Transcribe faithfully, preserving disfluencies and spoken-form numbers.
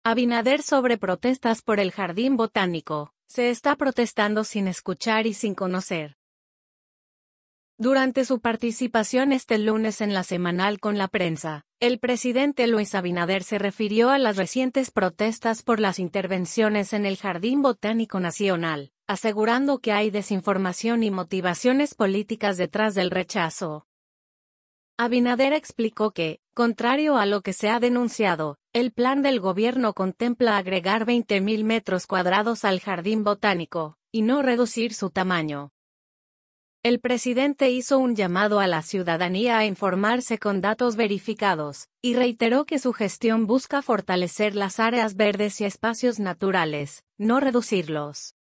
Abinader sobre protestas por el Jardín Botánico. Se está protestando sin escuchar y sin conocer. Durante su participación este lunes en la semanal con la prensa, el presidente Luis Abinader se refirió a las recientes protestas por las intervenciones en el Jardín Botánico Nacional, asegurando que hay desinformación y motivaciones políticas detrás del rechazo. Abinader explicó que, contrario a lo que se ha denunciado, el plan del gobierno contempla agregar veinte mil metros cuadrados al jardín botánico, y no reducir su tamaño. El presidente hizo un llamado a la ciudadanía a informarse con datos verificados, y reiteró que su gestión busca fortalecer las áreas verdes y espacios naturales, no reducirlos.